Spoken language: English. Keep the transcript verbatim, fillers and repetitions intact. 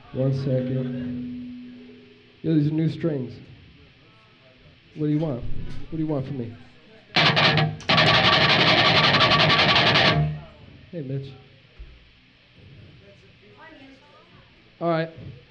One second. Yo, these are new strings. What do you want? What do you want from me? Hey, Mitch. All right.